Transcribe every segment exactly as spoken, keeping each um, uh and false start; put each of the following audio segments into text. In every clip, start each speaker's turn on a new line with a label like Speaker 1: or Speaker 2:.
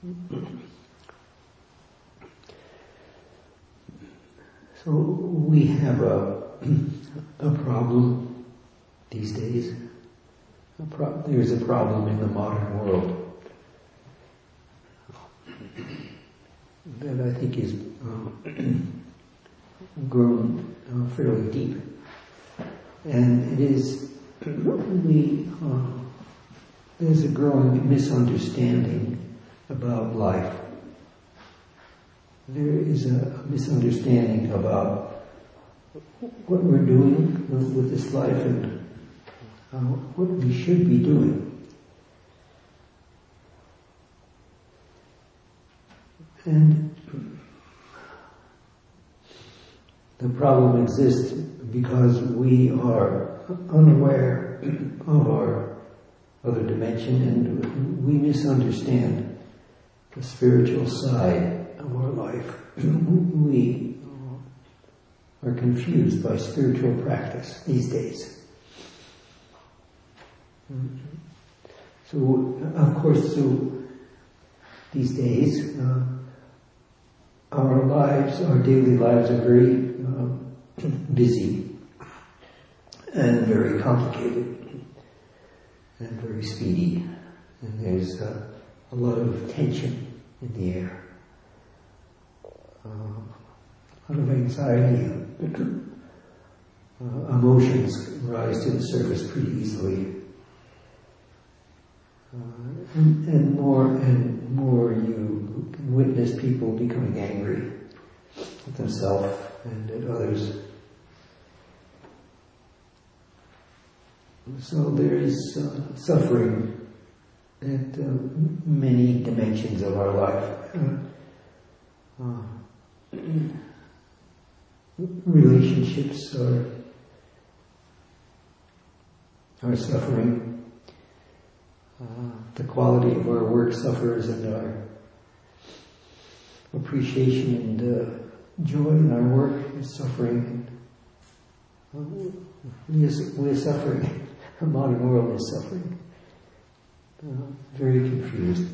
Speaker 1: So we have a, a problem these days. A pro- there's a problem in the modern world that I think is uh, grown uh, fairly deep. And it is, we, uh, there's a growing misunderstanding about life. There is a misunderstanding about what we're doing with this life and uh, what we should be doing. And the problem exists because we are unaware of our other dimension and we misunderstand the spiritual side of our life. We are confused by spiritual practice these days. So, of course, so these days, uh, our lives, our daily lives are very uh, busy and very complicated and very speedy. And there's uh, a lot of tension in the air. Uh, a lot of anxiety. Uh, emotions rise to the surface pretty easily. Uh, and, and more and more you can witness people becoming angry at themselves and at others. So there is uh, suffering at uh, many dimensions of our life. Uh, uh, relationships are, are suffering. Uh, the quality of our work suffers, and our appreciation and uh, joy in our work is suffering. And, uh, we, are, we are suffering. The modern world is suffering. Uh, very confused.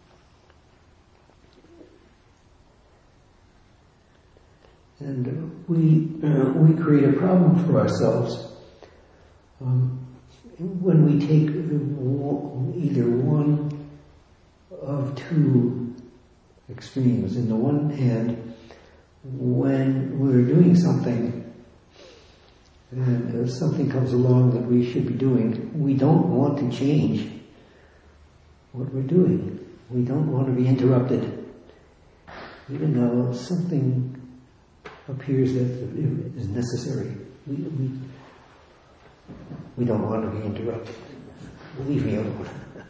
Speaker 1: And uh, we uh, we create a problem for ourselves um, when we take either one of two extremes. In the one hand, when we're doing something and uh, something comes along that we should be doing, we don't want to change what we're doing. We don't want to be interrupted, even though something appears that is necessary. We, we, we don't want to be interrupted. Leave me alone.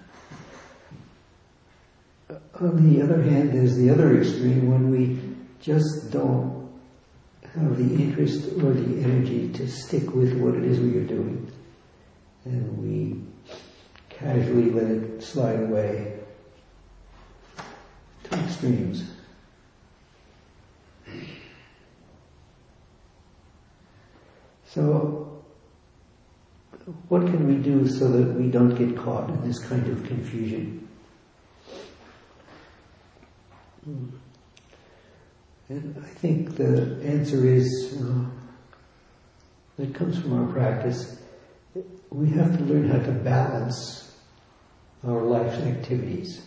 Speaker 1: On the other hand, there's the other extreme when we just don't have the interest or the energy to stick with what it is we are doing. And we casually let it slide away. Two extremes. So, what can we do so that we don't get caught in this kind of confusion? And I think the answer is, uh, that comes from our practice. We have to learn how to balance our life's activities.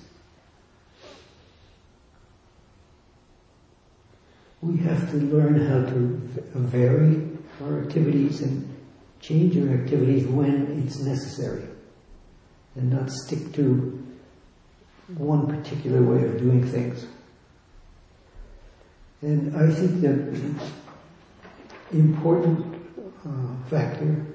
Speaker 1: We have to learn how to vary our activities and change our activities when it's necessary, and not stick to one particular way of doing things. And I think that important uh, factor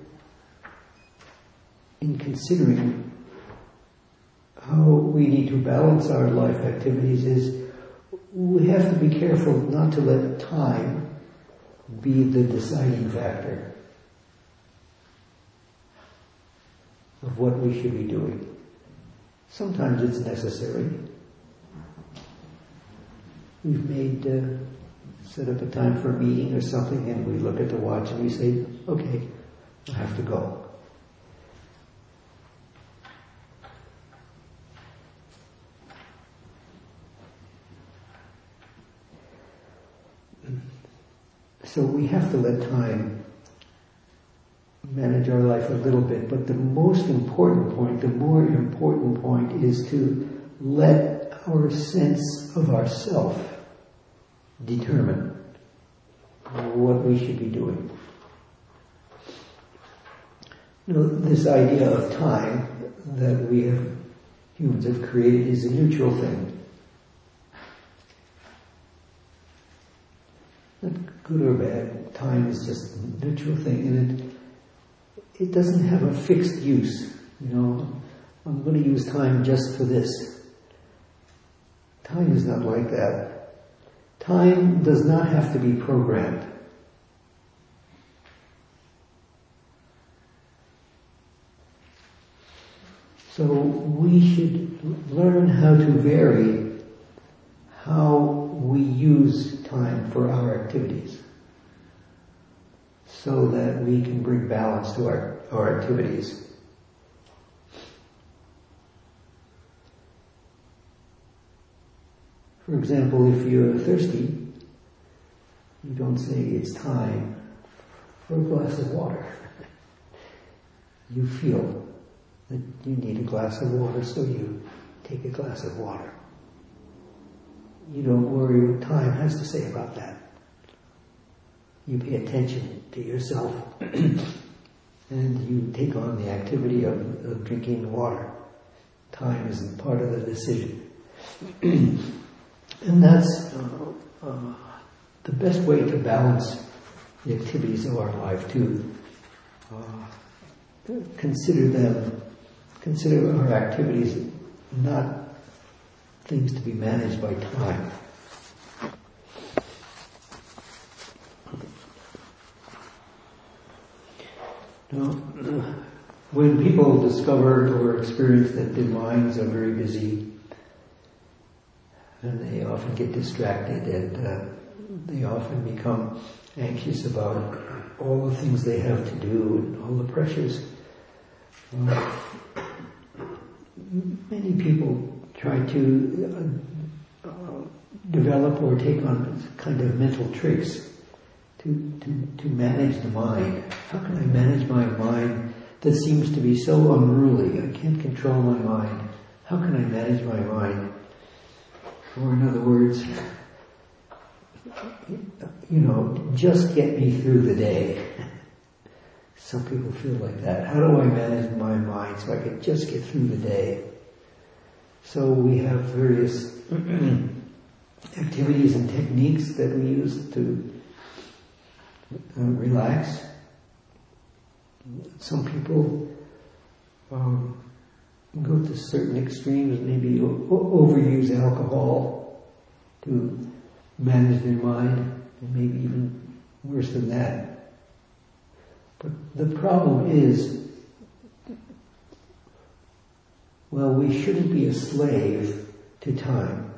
Speaker 1: in considering how we need to balance our life activities is we have to be careful not to let time be the deciding factor of what we should be doing. Sometimes it's necessary. We've made, uh, set up a time for a meeting or something, and we look at the watch and we say, okay, I have to go. so we have to let time manage our life a little bit, but the most important point, the more important point is to let our sense of ourself determine what we should be doing. You know, this idea of time that we have, humans have created is a neutral thing. Not good or bad, time is just a neutral thing, and it it doesn't have a fixed use. You know, I'm going to use time just for this. Time is not like that. Time does not have to be programmed. So we should learn how to vary how we use time for our activities, so that we can bring balance to our, our activities. For example, if you're thirsty, you don't say it's time for a glass of water. You feel that you need a glass of water, so you take a glass of water. You don't worry what time has to say about that. You pay attention to yourself and you take on the activity of, of drinking water. Time isn't part of the decision. And that's uh, uh, the best way to balance the activities of our life, to uh, consider them, consider our activities not things to be managed by time. Now, when people discover or experience that their minds are very busy, and they often get distracted, and uh, they often become anxious about all the things they have to do and all the pressures. Uh, many people try to uh, uh, develop or take on kind of mental tricks to, to, to manage the mind. How can I manage my mind that seems to be so unruly? I can't control my mind. How can I manage my mind? Or in other words, you know, just get me through the day. Some people feel like that. How do I manage my mind so I can just get through the day? So we have various activities and techniques that we use to uh, relax. Some people um, go to certain extremes, maybe o- overuse alcohol to manage their mind, and maybe even worse than that. But the problem is, well, we shouldn't be a slave to time.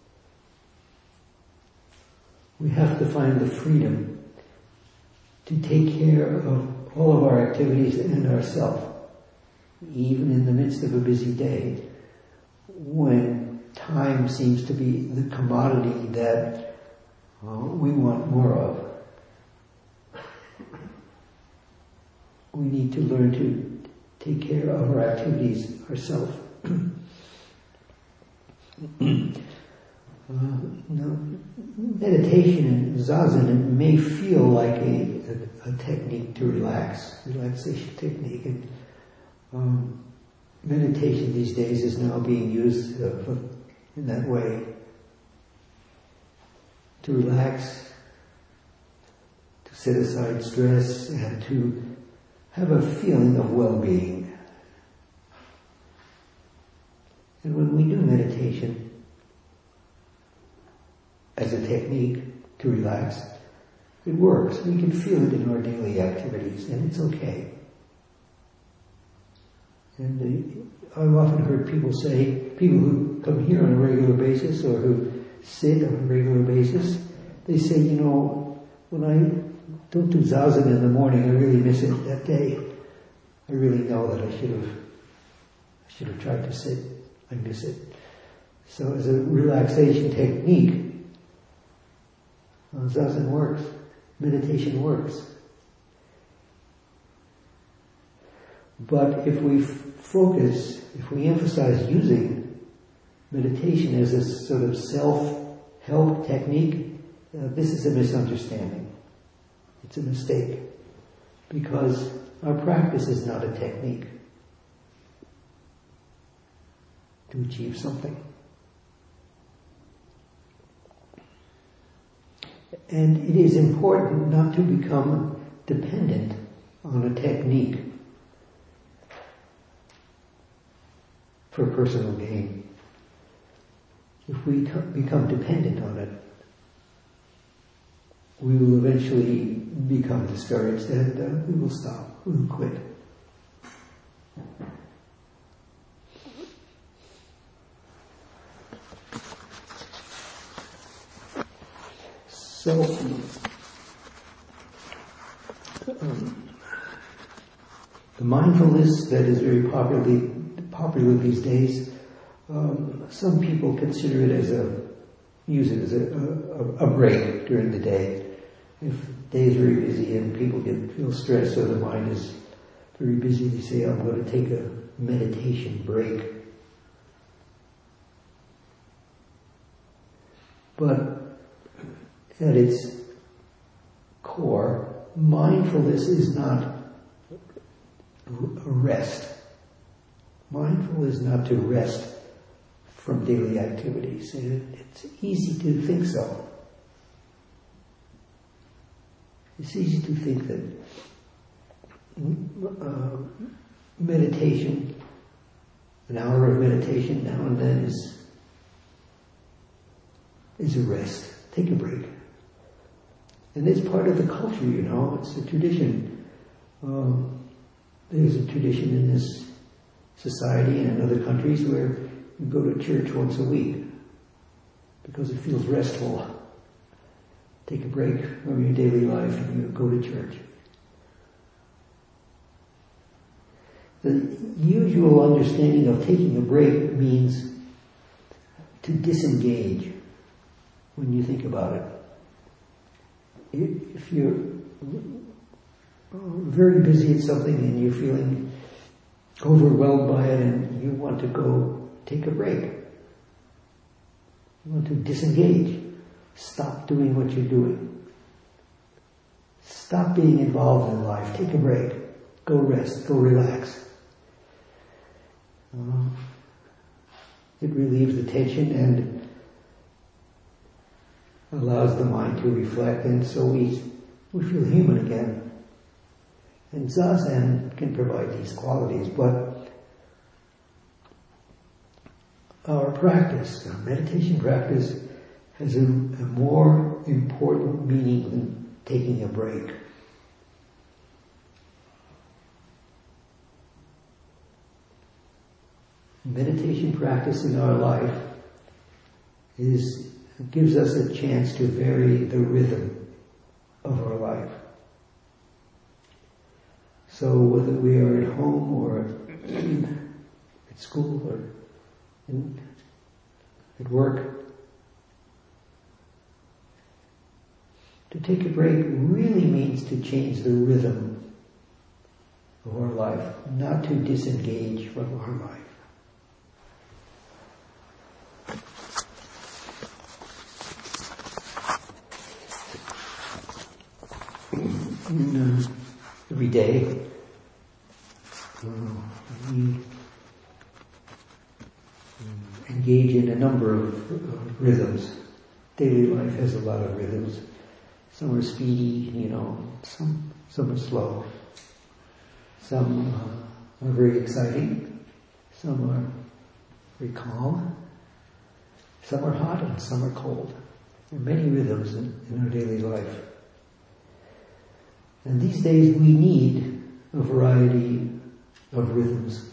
Speaker 1: We have to find the freedom to take care of all of our activities and ourselves, even in the midst of a busy day, when time seems to be the commodity that uh, we want more of. We need to learn to take care of our activities ourselves. Uh, now, meditation and zazen may feel like a, a, a technique to relax, relaxation technique, and um, meditation these days is now being used uh, for, in that way, to relax, to set aside stress, and to have a feeling of well-being. And when we do meditation as a technique to relax, it works. We can feel it in our daily activities, and it's okay. And uh, I've often heard people say, people who come here on a regular basis or who sit on a regular basis, they say, you know, when I don't do zazen in the morning, I really miss it that day. I really know that I should have, I should have tried to sit. I miss it. So as a relaxation technique, well, zazen works. meditation works. But if we f- focus, if we emphasize using meditation as a sort of self-help technique, uh, this is a misunderstanding. It's a mistake. Because our practice is not a technique to achieve something. And it is important not to become dependent on a technique for personal gain. If we t- become dependent on it, we will eventually become discouraged and uh, we will stop, we will quit. So, um, the mindfulness that is very popularly popular these days, um, some people consider it as a, use it as a, a, a break during the day. If the day is very busy and people get feel stressed or the mind is very busy, they say, I'm going to take a meditation break. But at its core, mindfulness is not a rest. Mindful is not to rest from daily activities. It's easy to think so. It's easy to think that uh, meditation, an hour of meditation now and then is is a rest. Take a break. And it's part of the culture, you know. It's a tradition. Um, there's a tradition in this society and in other countries where you go to church once a week because it feels restful. Take a break from your daily life and you go to church. The usual understanding of taking a break means to disengage when you think about it. If you're very busy at something and you're feeling overwhelmed by it and you want to go take a break, you want to disengage, stop doing what you're doing. Stop being involved in life. Take a break. Go rest. Go relax. Uh, it relieves the tension and allows the mind to reflect, and so we we feel human again. And Zazen can provide these qualities, but our practice, our meditation practice, has a, a more important meaning than taking a break. Meditation practice in our life is gives us a chance to vary the rhythm of our life. So whether we are at home or at school or in, at work, to take a break really means to change the rhythm of our life, not to disengage from our life. In, uh, every day, uh, we engage in a number of uh, rhythms. Daily life has a lot of rhythms. Some are speedy, you know, some some are slow. Some uh, are very exciting. Some are very calm. Some are hot and some are cold. There are many rhythms in, in our daily life. And these days we need a variety of rhythms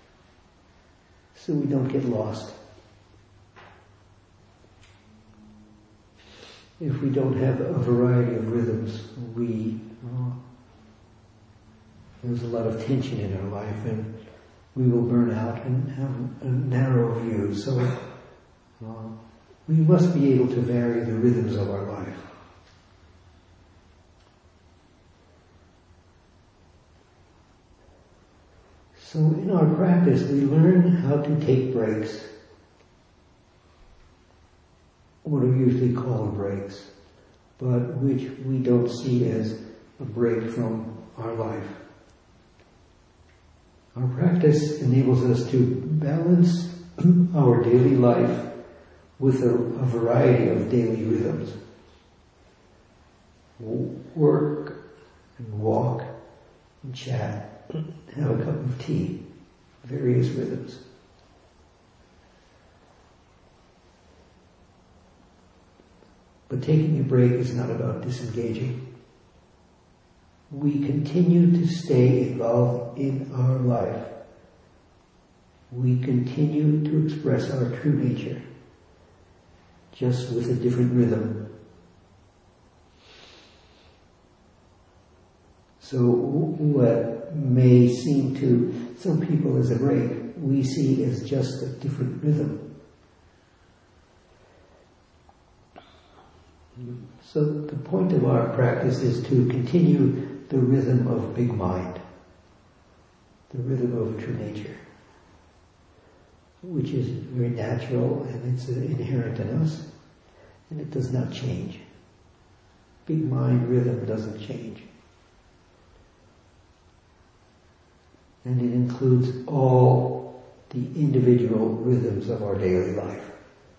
Speaker 1: so we don't get lost. If we don't have a variety of rhythms, we uh, there's a lot of tension in our life and we will burn out and have a narrow view. So uh, we must be able to vary the rhythms of our life. So in our practice, we learn how to take breaks. What are usually called breaks, but which we don't see as a break from our life. Our practice enables us to balance our daily life with a, a variety of daily rhythms. Work and walk and chat, have a cup of tea, various rhythms. But taking a break is not about disengaging. We continue to stay involved in our life. We continue to express our true nature, just with a different rhythm. So what may seem to some people as a break, we see as just a different rhythm. So the point of our practice is to continue the rhythm of big mind, the rhythm of true nature, which is very natural and it's inherent in us, and it does not change. Big mind rhythm doesn't change. And it includes all the individual rhythms of our daily life.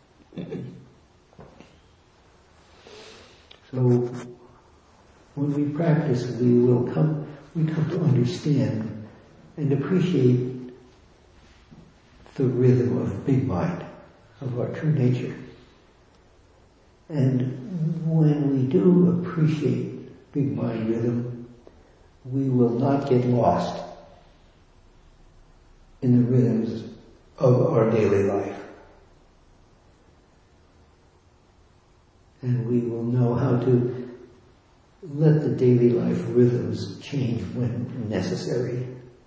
Speaker 1: So when we practice, we will come, we come to understand and appreciate the rhythm of big mind, of our true nature. And when we do appreciate big mind rhythm, we will not get lost in the rhythms of our daily life. And we will know how to let the daily life rhythms change when necessary,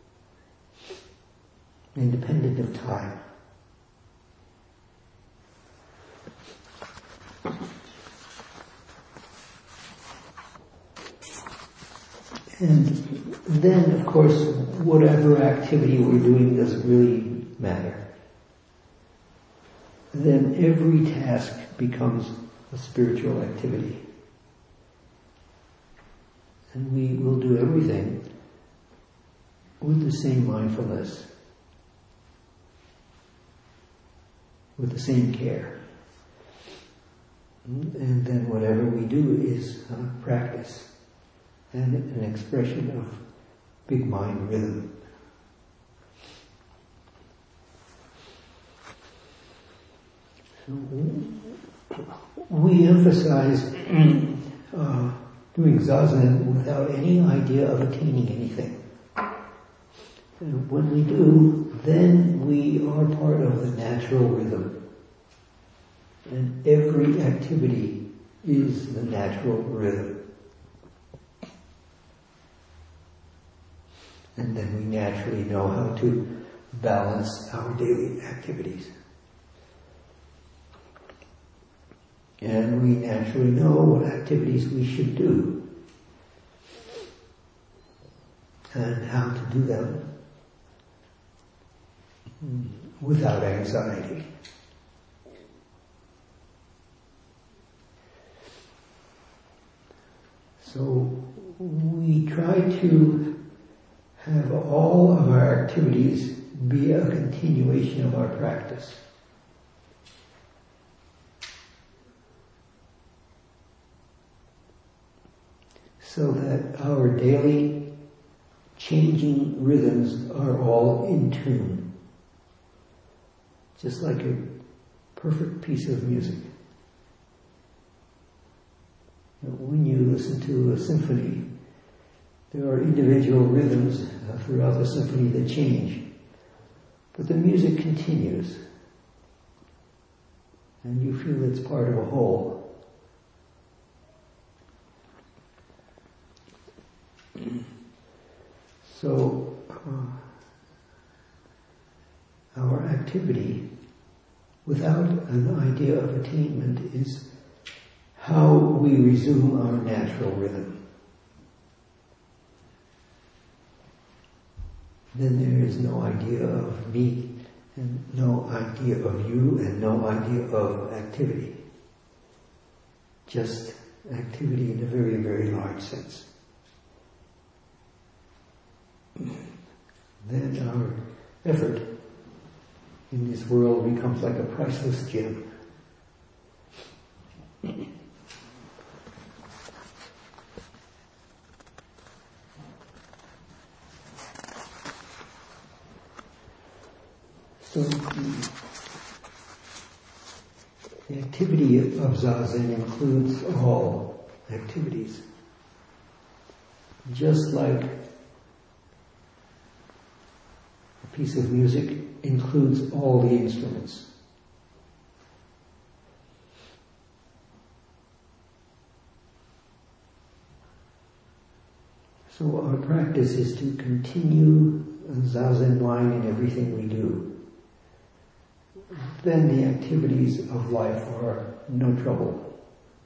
Speaker 1: independent of time. And then, of course, whatever activity we're doing doesn't really matter. Then every task becomes a spiritual activity. And we will do everything with the same mindfulness, with the same care. And then whatever we do is uh, practice and an expression of big mind rhythm. So we emphasize uh, doing zazen without any idea of attaining anything. And when we do, then we are part of the natural rhythm. And every activity is the natural rhythm. And then we naturally know how to balance our daily activities. And we naturally know what activities we should do and how to do them without anxiety. So we try to have all of our activities be a continuation of our practice. So that our daily changing rhythms are all in tune. Just like a perfect piece of music. When you listen to a symphony, there are individual rhythms throughout the symphony that change. But the music continues. And you feel it's part of a whole. So, uh, our activity, without an idea of attainment, is how we resume our natural rhythm. then there is no idea of me, and no idea of you, and no idea of activity. Just activity in a very, very large sense. Then our effort in this world becomes like a priceless gem. So the activity of Zazen includes all activities. Just like a piece of music includes all the instruments. So our practice is to continue a Zazen line in everything we do. Then the activities of life are no trouble.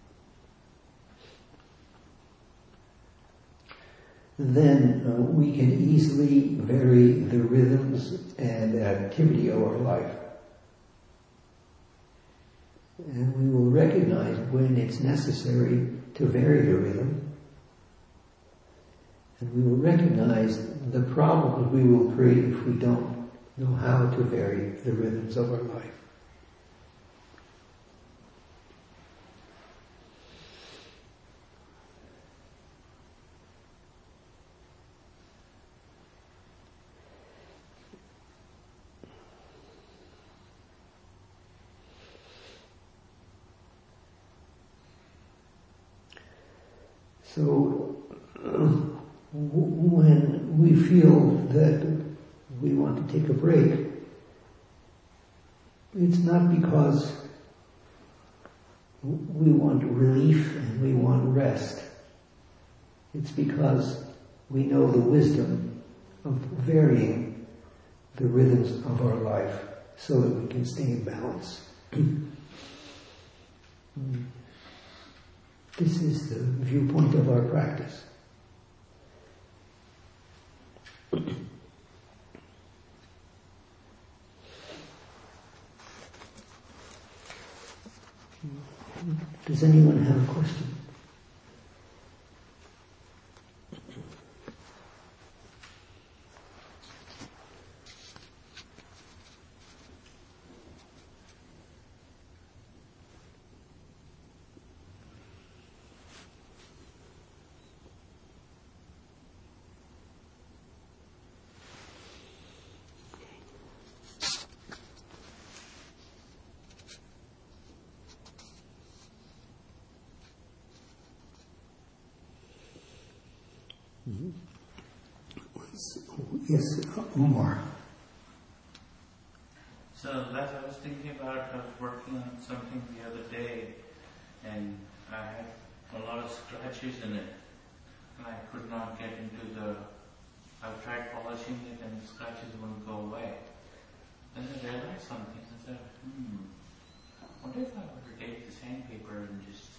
Speaker 1: Then uh, we can easily vary the rhythms and activity of our life. And we will recognize when it's necessary to vary the rhythm. And we will recognize the problems we will create if we don't know how to vary the rhythms of our life. So, uh, when we feel that we want to take a break, it's not because we want relief and we want rest. It's because we know the wisdom of varying the rhythms of our life so that we can stay in balance. This is the viewpoint of our practice. Does anyone have a question? Yes, Umar.
Speaker 2: So that's I was thinking about. I was working on something the other day, and I had a lot of scratches in it, and I could not get into the. I tried polishing it, and the scratches wouldn't go away. Then I realized something. I said, "Hmm, what if I were to take the sandpaper and just,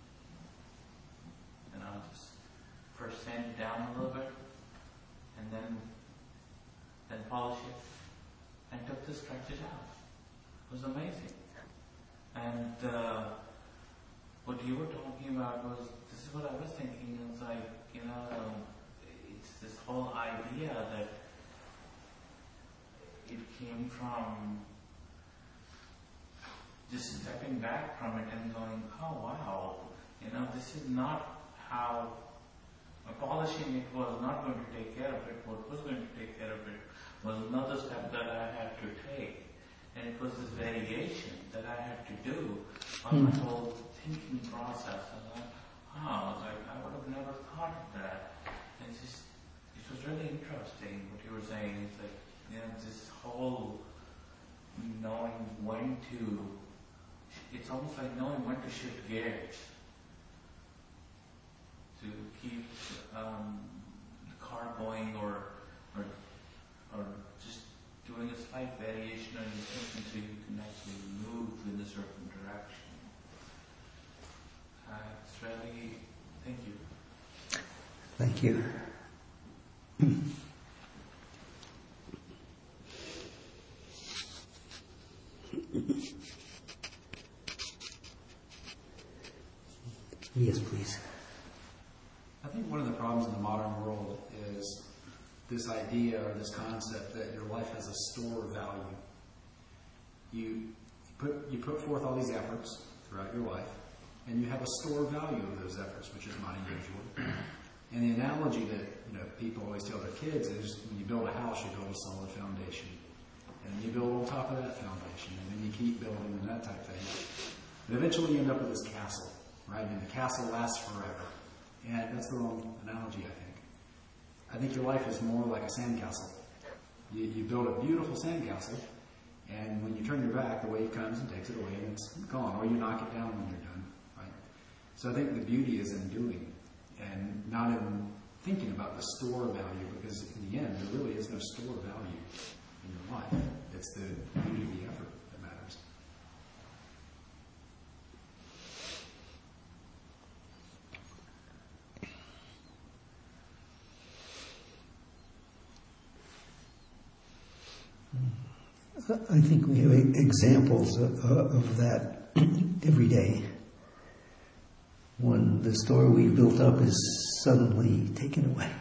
Speaker 2: you know, just first sand it down a little bit, and then." Then polish it, and took the scratches out. It was amazing. And uh, what you were talking about was, this is what I was thinking, it was like, you know, it's this whole idea that it came from just stepping back from it and going, oh wow, you know, this is not how, polishing it was not going to take care of it. What was going to take care of it was another step that I had to take. And it was this variation that I had to do on my whole thinking process. And I, oh, I was like, I would have never thought of that. And it's just, it was really interesting what you were saying. It's like, you know, this whole knowing when to, it's almost like knowing when to shift gears to keep um, the car going, or, or or just doing a slight variation on your thinking so you can actually move in a certain direction. Uh, it's really, thank you.
Speaker 1: Thank you. Yes, please.
Speaker 3: I think one of the problems in the modern world is this idea or this concept that your life has a store of value. You put you put forth all these efforts throughout your life, and you have a store of value of those efforts, which is not unusual. And the analogy that you know people always tell their kids is when you build a house, you build a solid foundation. And then you build on top of that foundation, and then you keep building and that type of thing. And eventually you end up with this castle, right? And the castle lasts forever. And that's the wrong analogy, I think. I think your life is more like a sandcastle. You, you build a beautiful sandcastle, and when you turn your back, the wave comes and takes it away, and it's gone. Or you knock it down when you're done, right? So I think the beauty is in doing, and not in thinking about the store value, because in the end, there really is no store value in your life. It's the beauty of the effort that matters.
Speaker 1: I think we have examples of, of that every day. When the store we built up is suddenly taken away.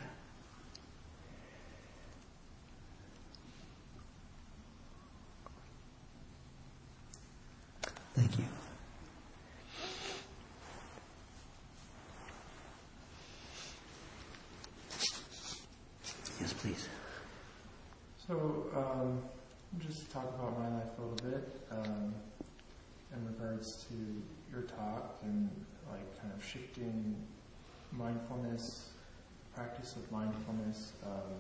Speaker 1: Thank you. Yes, please.
Speaker 4: So, um, just talk about my life a little bit um, in regards to your talk and like kind of shifting mindfulness, practice of mindfulness. Um,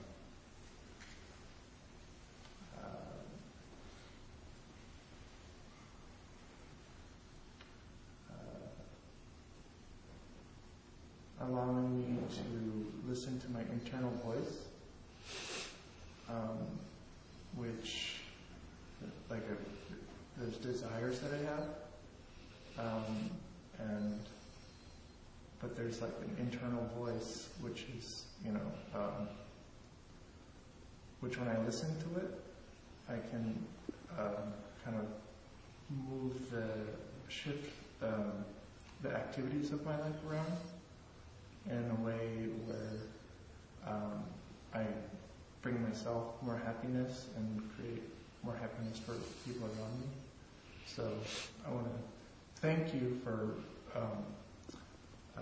Speaker 4: allowing me to listen to my internal voice, um, which, like, a, there's desires that I have, um, and but there's like an internal voice, which is, you know, um, which when I listen to it, I can um, kind of move the shift um, the activities of my life around in a way where um, I bring myself more happiness and create more happiness for people around me. So I want to thank you for um, uh,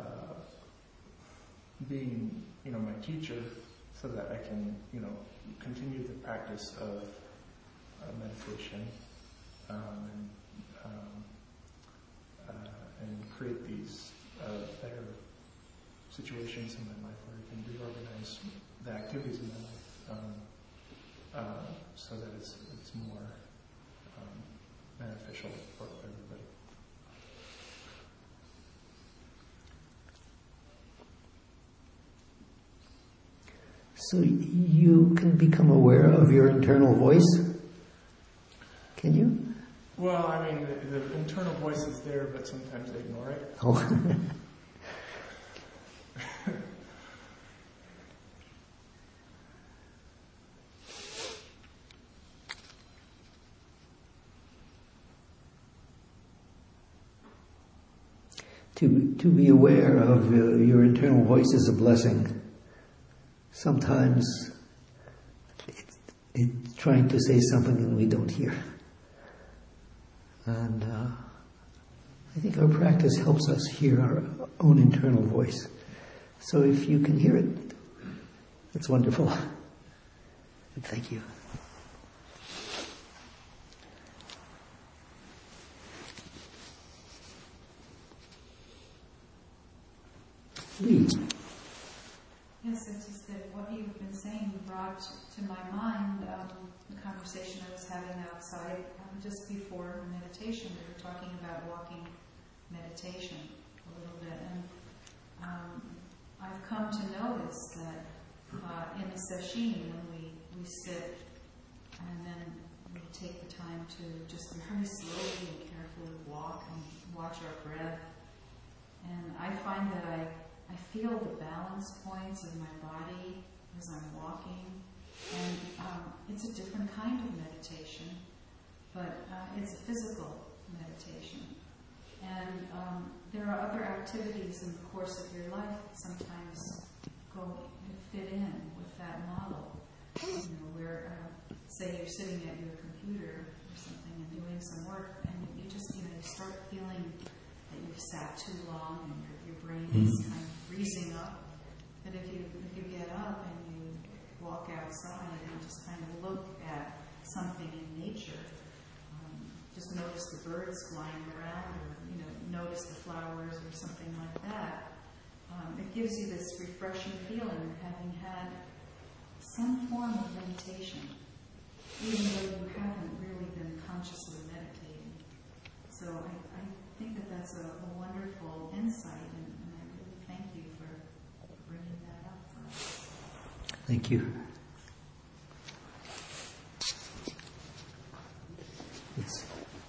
Speaker 4: being, you know, my teacher, so that I can, you know, continue the practice of uh, meditation um, and um, uh, and create these uh, better situations in my life where I can reorganize the activities in my life um, uh, so that it's it's more um, beneficial for everybody.
Speaker 1: So you can become aware of your internal voice? Can you?
Speaker 4: Well, I mean, the, the internal voice is there, but sometimes I ignore it.
Speaker 1: Oh. To, to be aware of uh, your internal voice is a blessing. Sometimes it's, it's trying to say something and we don't hear. And uh, I think our practice helps us hear our own internal voice. So if you can hear it, it's wonderful. And thank you. Please.
Speaker 5: Yes, it's just that what you've been saying brought to my mind um, the conversation I was having outside um, just before meditation. We were talking about walking meditation a little bit, and um, I've come to notice that uh, in the sesshin, when we, we sit and then we take the time to just very slowly and carefully walk and watch our breath, and I find that I I feel the balance points of my body as I'm walking, and um, it's a different kind of meditation, but uh, it's a physical meditation. And um, there are other activities in the course of your life that sometimes go and fit in with that model. You know, where, uh, say you're sitting at your computer or something and doing some work, and you just, you know, you start feeling that you've sat too long and your, your brain is
Speaker 1: Mm-hmm.
Speaker 5: kind of freezing up. But if you if you get up and you walk outside and just kind of look at something in nature, um, just notice the birds flying around, or you know, notice the flowers or something like that. Um, it gives you this refreshing feeling of having had some form of meditation, even though you haven't really been consciously meditating. So I, I think that that's a, a wonderful insight, and, and I really thank you for bringing that up for us.
Speaker 1: Thank you. Yes.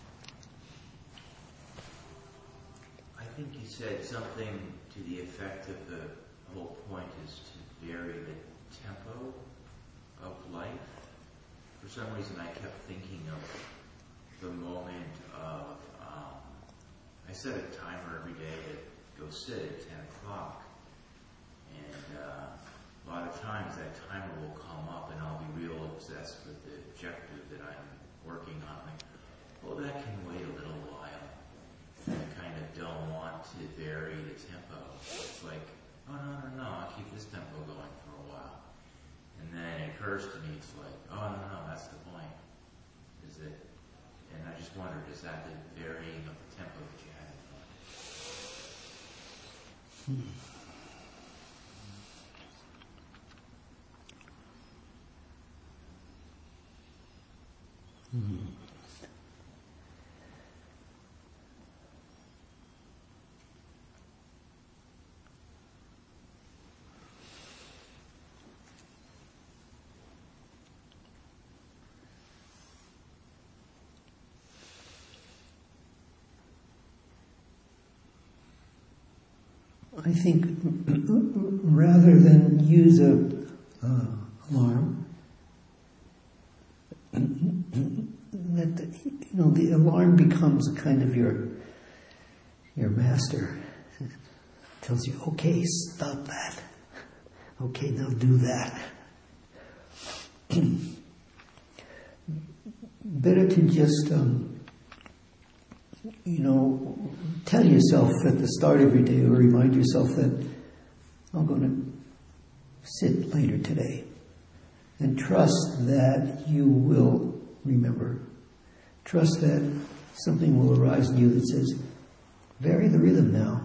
Speaker 6: I think you said something to the effect of the whole point is to vary the tempo of life. For some reason I kept thinking of the moment of, um, I set a timer every day to go sit at ten o'clock. And uh, a lot of times that timer will come up and I'll be real obsessed with the objective that I'm working on. Like, well, that can wait a little while. And I kind of don't want to vary the tempo. It's like, oh no, no, no, I'll keep this tempo going for a while. And then it occurs to me, it's like, oh no, no, that's the point. Is it? And I just wondered, is that the varying of the tempo that you had in mind?
Speaker 1: Hmm. Hmm. I think rather than use a uh, alarm, that the, you know the alarm becomes kind of your your master. It tells you, okay, stop that. Okay, now do that. Better to just um, you know, tell yourself at the start of your day, or remind yourself that I'm going to sit later today, and trust that you will remember. Trust that something will arise in you that says, vary the rhythm now.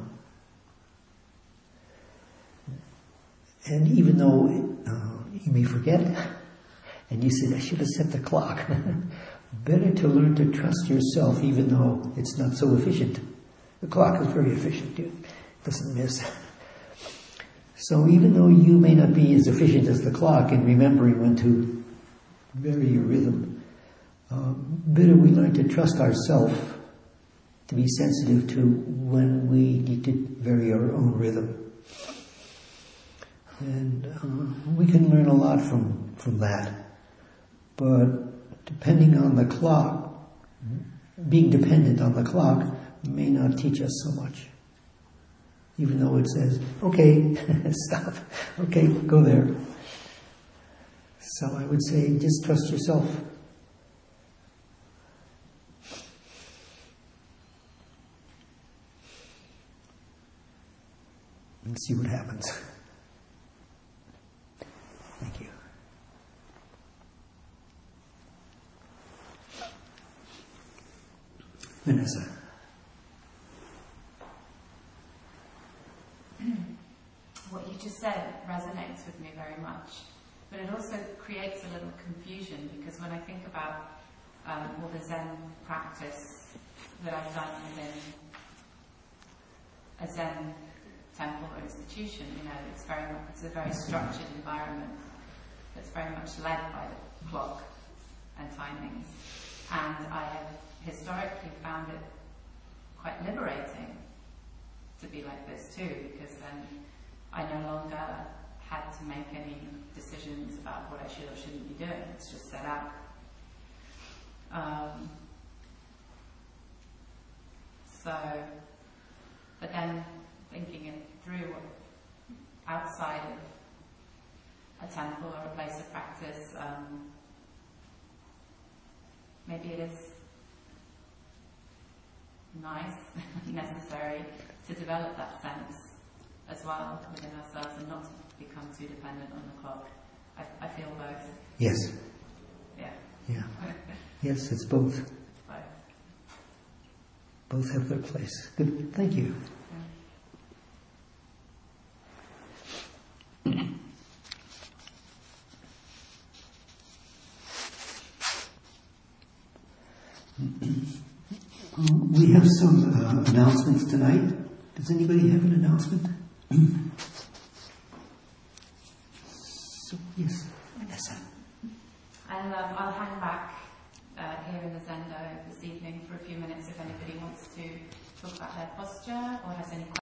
Speaker 1: And even though uh, you may forget, and you say, I should have set the clock, better to learn to trust yourself even though it's not so efficient. The clock is very efficient, it doesn't miss. So even though you may not be as efficient as the clock in remembering when to vary your rhythm, um, better we learn to trust ourselves, to be sensitive to when we need to vary our own rhythm. And uh, we can learn a lot from, from that. But depending on the clock, being dependent on the clock may not teach us so much. Even though it says, okay, stop, okay, go there. So I would say just trust yourself. And see what happens. Thank you. Vanessa.
Speaker 7: What you just said resonates with me very much, but it also creates a little confusion, because when I think about um, all the Zen practice that I've done within a Zen temple or institution, you know, it's very much, it's a very structured environment that's very much led by the clock and timings. And I have historically found it quite liberating to be like this too, because then I no longer had to make any decisions about what I should or shouldn't be doing. It's just set out. Um, so temple or a place of practice, um, maybe it is nice, necessary to develop that sense as well within ourselves and not to become too dependent on the clock. I, I feel both.
Speaker 1: Yes.
Speaker 7: Yeah.
Speaker 1: Yeah. Yes, it's both.
Speaker 7: Both.
Speaker 1: Both have their place. Good. Thank you. We have some uh, announcements tonight. Does anybody have an announcement? So, yes, Vanessa.
Speaker 7: I'll, um, I'll hang back uh, here in the Zendo this evening for a few minutes if anybody wants to talk about their posture or has any questions.